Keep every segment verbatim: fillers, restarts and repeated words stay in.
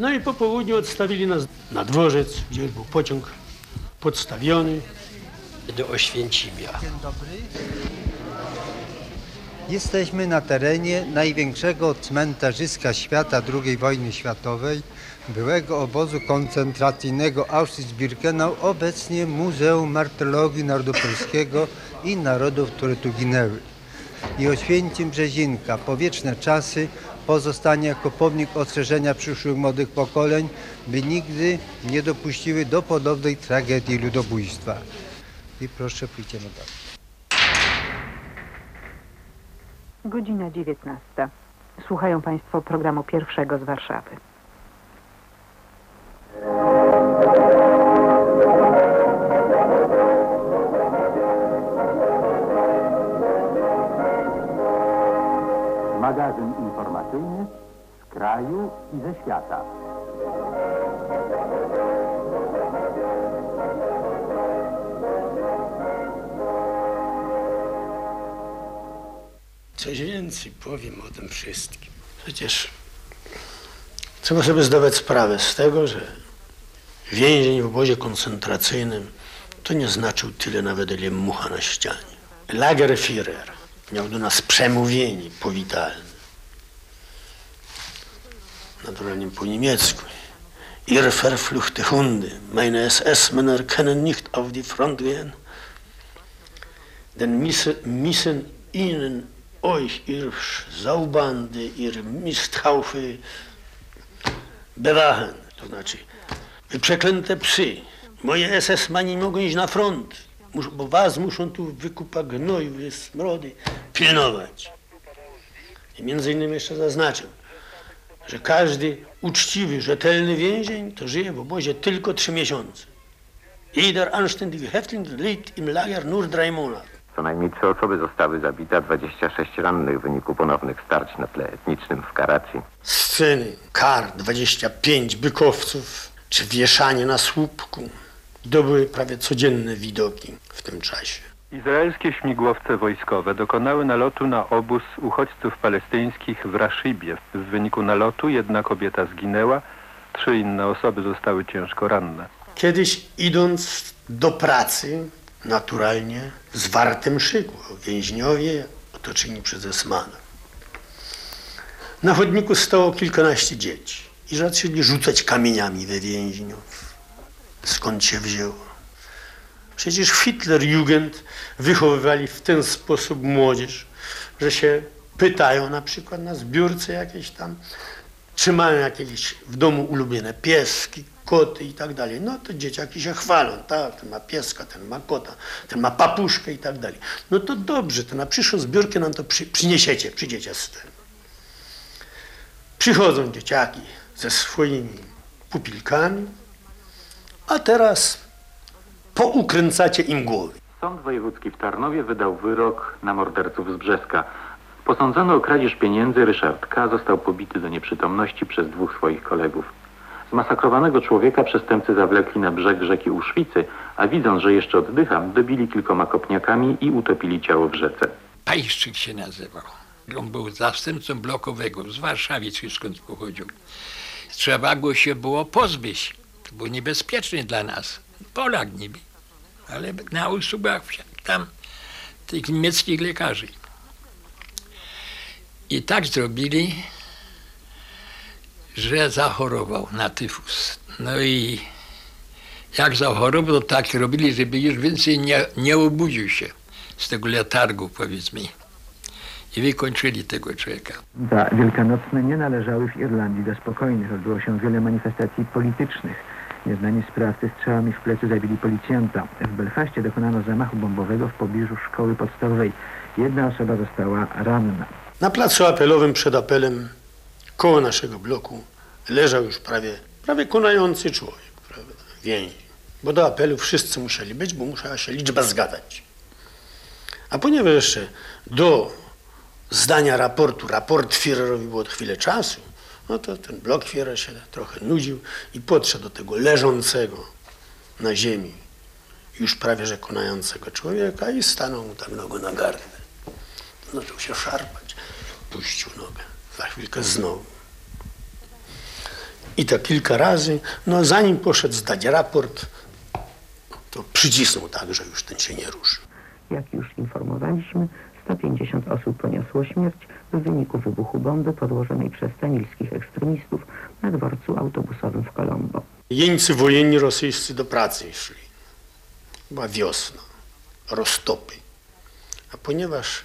No i po południu odstawili nas na dworzec, gdzie był pociąg podstawiony do Oświęcimia. Dzień dobry. Jesteśmy na terenie największego cmentarzyska świata drugiej wojny światowej, byłego obozu koncentracyjnego Auschwitz-Birkenau, obecnie Muzeum Martyrologii Narodopolskiego i Narodów, które tu ginęły. I Oświęcim Brzezinka, po wieczne czasy, pozostanie jako pomnik ostrzeżenia przyszłych młodych pokoleń, by nigdy nie dopuściły do podobnej tragedii ludobójstwa. I proszę, pójdziemy dalej. Godzina dziewiętnasta. Słuchają Państwo programu pierwszego z Warszawy. Magazyn informacyjny z kraju i ze świata. Coś więcej powiem o tym wszystkim. Przecież trzeba sobie zdawać sprawę z tego, że więzień w obozie koncentracyjnym to nie znaczył tyle nawet, ile mucha na ścianie. Lagerführer miał do nas przemówienie powitalne. Naturalnie po niemiecku. Ihr verfluchte Hunde, meine S S-Männer können nicht auf die Front gehen, denn müssen ihnen euch, ihr Saubande, ihr Misthaufe bewachen. To znaczy, wy przeklęte psy, moje S S-mani mogą iść na front, bo was muszą tu wykupa gnoju, wy smrody pilnować. I między innymi jeszcze zaznaczył, że każdy uczciwy, rzetelny więzień to żyje w obozie tylko trzy miesiące. Jeder anständige Häftling lebt im Lager nur drei Monate. Co najmniej trzy osoby zostały zabite, a dwadzieścia sześć rannych w wyniku ponownych starć na tle etnicznym w Karachi. Sceny kar, dwadzieścia pięć bykowców, czy wieszanie na słupku. To były prawie codzienne widoki w tym czasie. Izraelskie śmigłowce wojskowe dokonały nalotu na obóz uchodźców palestyńskich w Rashibie. W wyniku nalotu jedna kobieta zginęła, trzy inne osoby zostały ciężko ranne. Kiedyś idąc do pracy, naturalnie zwarte mszy, więźniowie otoczeni przez esmana. Na chodniku stało kilkanaście dzieci i zaczęli rzucać kamieniami we więźniów. Skąd się wzięło? Przecież Hitlerjugend wychowywali w ten sposób młodzież, że się pytają na przykład na zbiórce jakieś tam, czy mają jakieś w domu ulubione pieski, koty i tak dalej. No to dzieciaki się chwalą, tak, ten ma pieska, ten ma kota, ten ma papuszkę i tak dalej. No to dobrze, to na przyszłą zbiórkę nam to przy, przyniesiecie, przyjdziecie z tym. Przychodzą dzieciaki ze swoimi pupilkami, a teraz poukręcacie im głowy. Sąd wojewódzki w Tarnowie wydał wyrok na morderców z Brzeska. Posądzony o kradzież pieniędzy Ryszard K. został pobity do nieprzytomności przez dwóch swoich kolegów. Zmasakrowanego człowieka przestępcy zawlekli na brzeg rzeki Uszwicy, a widząc, że jeszcze oddycha, dobili kilkoma kopniakami i utopili ciało w rzece. Pajszczyk się nazywał. On był zastępcą blokowego, z Warszawy czy skąd pochodził. Trzeba go się było pozbyć. To było niebezpieczne dla nas. Polak niby, ale na usługach tam tych niemieckich lekarzy. I tak zrobili, że zachorował na tyfus. No i jak zachorował, to tak robili, żeby już więcej nie, nie obudził się z tego letargu, powiedzmy. I wykończyli tego człowieka. Za wielkanocne nie należały w Irlandii do spokojnych. Odbyło się wiele manifestacji politycznych. Nieznani sprawcy strzałami w plecy zabili policjanta. W Belfaście dokonano zamachu bombowego w pobliżu szkoły podstawowej. Jedna osoba została ranna. Na placu apelowym przed apelem koło naszego bloku leżał już prawie, prawie konający człowiek, prawda, więzień. Bo do apelu wszyscy musieli być, bo musiała się liczba zgadzać. A ponieważ jeszcze do zdania raportu, raport Führerowi było chwilę czasu, no to ten Blockführer się trochę nudził i podszedł do tego leżącego na ziemi, już prawie że konającego człowieka i stanął mu tak nogą na gardle. Zaczął się szarpać, puścił nogę, za chwilkę znowu. I to kilka razy, no zanim poszedł zdać raport, to przycisnął tak, że już ten się nie ruszy. Jak już informowaliśmy, sto pięćdziesiąt osób poniosło śmierć w wyniku wybuchu bomby podłożonej przez tamilskich ekstremistów na dworcu autobusowym w Colombo. Jeńcy wojenni rosyjscy do pracy szli. Była wiosna, roztopy. A ponieważ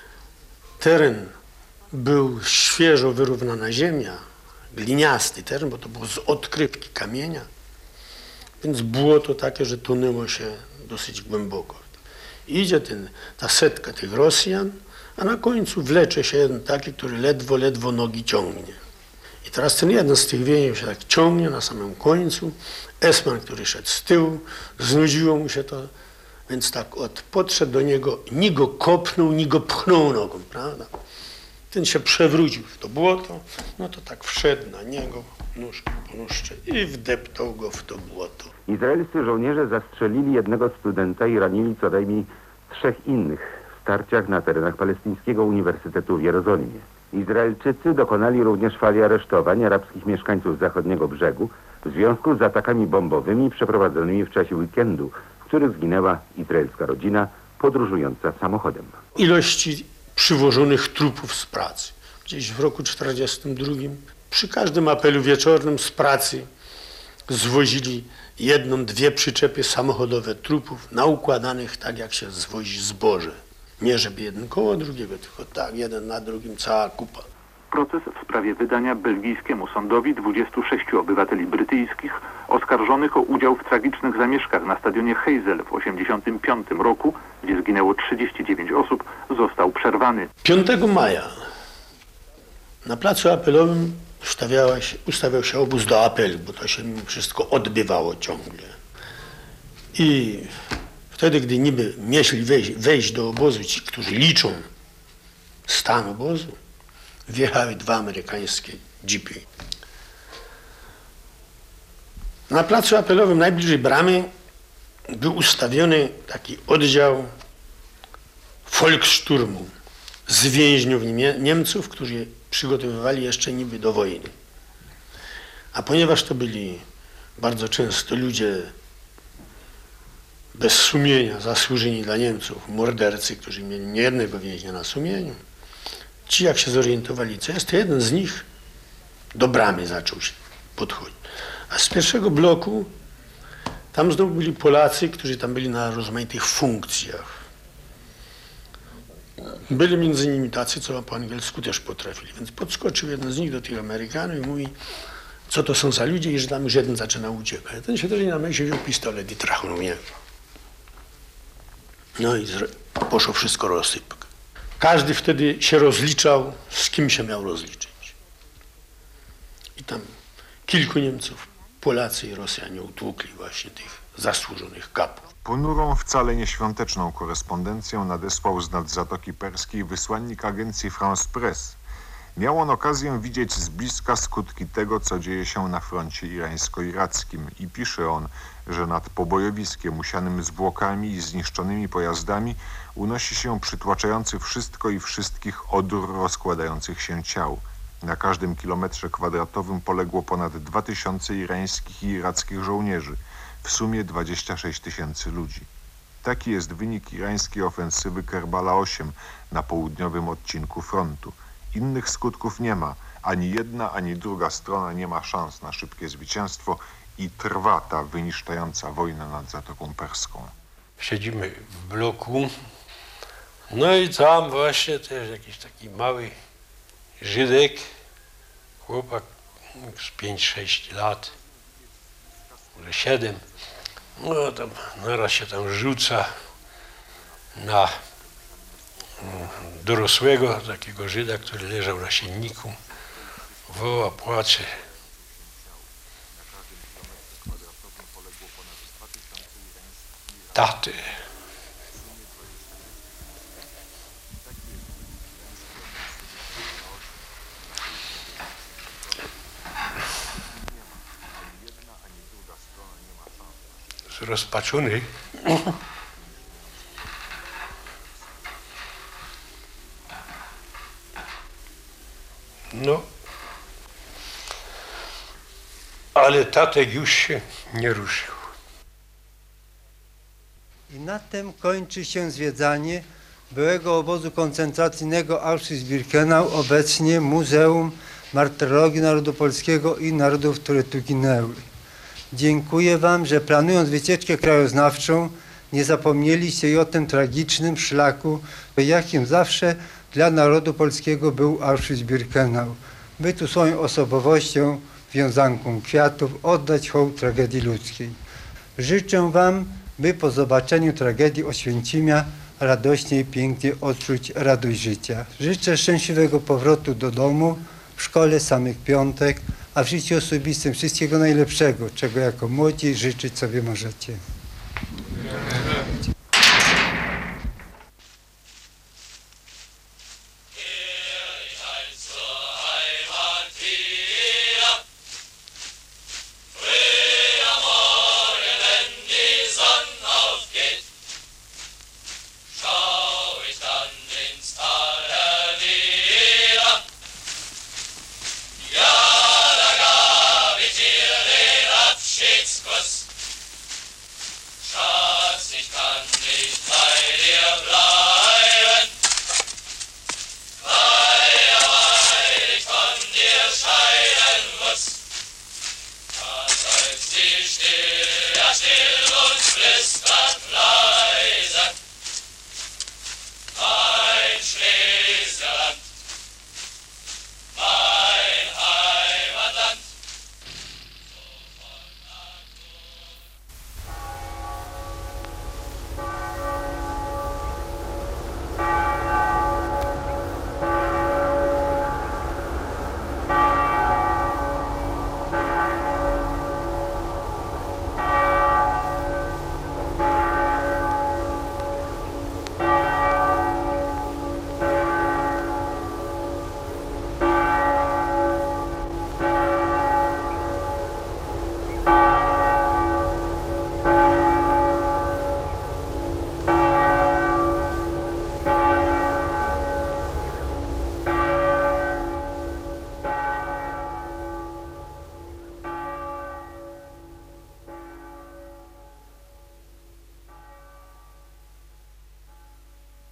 teren był świeżo wyrównana ziemia, gliniasty teren, bo to było z odkrywki kamienia, więc było to takie, że tonęło się dosyć głęboko. Idzie ten, ta setka tych Rosjan, a na końcu wlecze się jeden taki, który ledwo, ledwo nogi ciągnie. I teraz ten jeden z tych więźniów się tak ciągnie na samym końcu. Esman, który szedł z tyłu, znudziło mu się to, więc tak od, podszedł do niego, ni go kopnął, ni go pchnął nogą, prawda? Ten się przewrócił w to błoto, no to tak wszedł na niego, nóżkę po nóżce i wdeptał go w to błoto. Izraelscy żołnierze zastrzelili jednego studenta i ranili co najmniej trzech innych w starciach na terenach Palestyńskiego Uniwersytetu w Jerozolimie. Izraelczycy dokonali również fali aresztowań arabskich mieszkańców zachodniego brzegu w związku z atakami bombowymi przeprowadzonymi w czasie weekendu, w których zginęła izraelska rodzina podróżująca samochodem. Ilości przywożonych trupów z pracy. Gdzieś w roku czterdziestym drugim przy każdym apelu wieczornym z pracy zwozili jedną, dwie przyczepy samochodowe trupów naukładanych tak, jak się zwozi zboże. Nie żeby jeden koło drugiego, tylko tak, jeden na drugim, cała kupa. Proces w sprawie wydania belgijskiemu sądowi dwudziestu sześciu obywateli brytyjskich oskarżonych o udział w tragicznych zamieszkach na stadionie Heysel w osiemdziesiątym piątym roku, gdzie zginęło trzydzieści dziewięć osób, został przerwany. piątego maja na placu apelowym ustawiała się, ustawiał się obóz do apelu, bo to się mimo wszystko odbywało ciągle. I wtedy, gdy niby mieli wejść, wejść do obozu ci, którzy liczą stan obozu, wjechały dwa amerykańskie jeepy. Na placu apelowym najbliżej bramy był ustawiony taki oddział Volkssturmu z więźniów Niemie Niemców, którzy przygotowywali jeszcze niby do wojny. A ponieważ to byli bardzo często ludzie bez sumienia, zasłużeni dla Niemców, mordercy, którzy mieli niejednego więźnia na sumieniu, ci jak się zorientowali, co jest, to jeden z nich do bramy zaczął się podchodzić. A z pierwszego bloku tam znowu byli Polacy, którzy tam byli na rozmaitych funkcjach. Byli między nimi tacy, co po angielsku też potrafili, więc podskoczył jeden z nich do tych Amerykanów i mówi, co to są za ludzie i że tam już jeden zaczyna uciekać. Ten się też na myśli wziął pistolet i trachnął niego. No i poszło wszystko rozsypek. Każdy wtedy się rozliczał, z kim się miał rozliczyć. I tam kilku Niemców, Polacy i Rosjanie utłukli właśnie tych zasłużonych kapów. Ponurą, wcale nieświąteczną korespondencję nadesłał z nad Zatoki Perskiej wysłannik agencji France Press. Miał on okazję widzieć z bliska skutki tego, co dzieje się na froncie irańsko-irackim i pisze on, że nad pobojowiskiem usianym zwłokami i zniszczonymi pojazdami unosi się przytłaczający wszystko i wszystkich odór rozkładających się ciał. Na każdym kilometrze kwadratowym poległo ponad dwa tysiące irańskich i irackich żołnierzy, w sumie dwadzieścia sześć tysięcy ludzi. Taki jest wynik irańskiej ofensywy Kerbala osiem na południowym odcinku frontu. Innych skutków nie ma. Ani jedna, ani druga strona nie ma szans na szybkie zwycięstwo i trwa ta wyniszczająca wojna nad Zatoką Perską. Siedzimy w bloku, no i tam właśnie też jakiś taki mały Żydek, chłopak z pięć sześć lat, może siedem, no tam naraz się tam rzuca na dorosłego takiego Żyda, który leżał na sienniku, woła, płacze. Taty. Zrozpaczony. No. ale Tatek już się nie ruszył. I na tym kończy się zwiedzanie byłego obozu koncentracyjnego Auschwitz-Birkenau, obecnie Muzeum Martyrologii Narodu Polskiego i Narodów, które tu ginęły. Dziękuję Wam, że planując wycieczkę krajoznawczą nie zapomnieliście i o tym tragicznym szlaku, jakim zawsze dla narodu polskiego był Auschwitz-Birkenau. By tu swoją osobowością, wiązanką kwiatów oddać hołd tragedii ludzkiej. Życzę Wam, by po zobaczeniu tragedii Oświęcimia radośnie i pięknie odczuć radość życia. Życzę szczęśliwego powrotu do domu, w szkole samych piątek, a w życiu osobistym wszystkiego najlepszego, czego jako młodzi życzyć sobie możecie.